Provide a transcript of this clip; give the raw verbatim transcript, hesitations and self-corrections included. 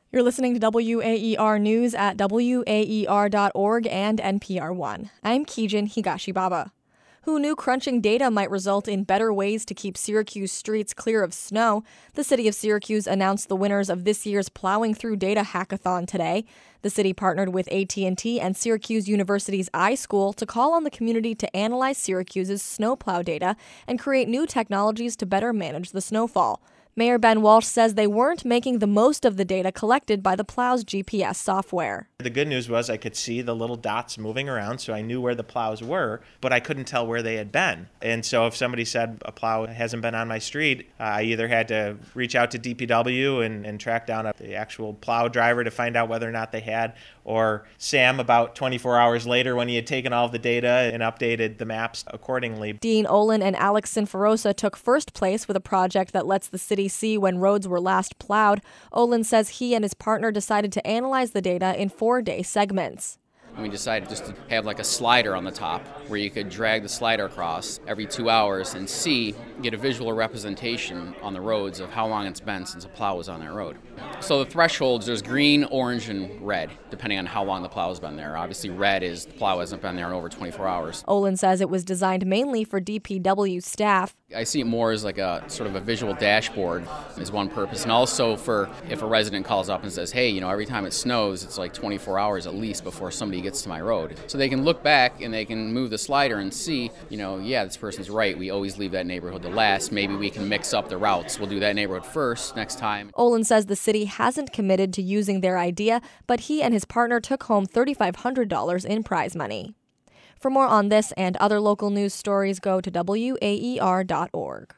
You're listening to W A E R News at W A E R dot org and N P R one. I'm Kijin Higashibaba. Who knew crunching data might result in better ways to keep Syracuse streets clear of snow? The city of Syracuse announced the winners of this year's Plowing Through Data Hackathon today. The city partnered with A T and T and Syracuse University's iSchool to call on the community to analyze Syracuse's snowplow data and create new technologies to better manage the snowfall. Mayor Ben Walsh says they weren't making the most of the data collected by the plow's G P S software. The good news was I could see the little dots moving around, so I knew where the plows were, but I couldn't tell where they had been. And so if somebody said a plow hasn't been on my street, uh, I either had to reach out to D P W and, and track down a, the actual plow driver to find out whether or not they had, or Sam about twenty-four hours later when he had taken all of the data and updated the maps accordingly. Dean Olin and Alex Sinferosa took first place with a project that lets the city see when roads were last plowed. Olin says he and his partner decided to analyze the data in four-day segments. And we decided just to have like a slider on the top where you could drag the slider across every two hours and see, get a visual representation on the roads of how long it's been since a plow was on that road. So the thresholds, there's green, orange, and red, depending on how long the plow has been there. Obviously red is the plow hasn't been there in over twenty-four hours. Olin says it was designed mainly for D P W staff. I see it more as like a sort of a visual dashboard is one purpose, and also for if a resident calls up and says, hey, you know, every time it snows, it's like twenty-four hours at least before somebody gets to my road. So they can look back and they can move the slider and see, you know, yeah, this person's right. We always leave that neighborhood to last. Maybe we can mix up the routes. We'll do that neighborhood first next time. Olin says the city hasn't committed to using their idea, but he and his partner took home three thousand five hundred dollars in prize money. For more on this and other local news stories, go to W A E R dot org.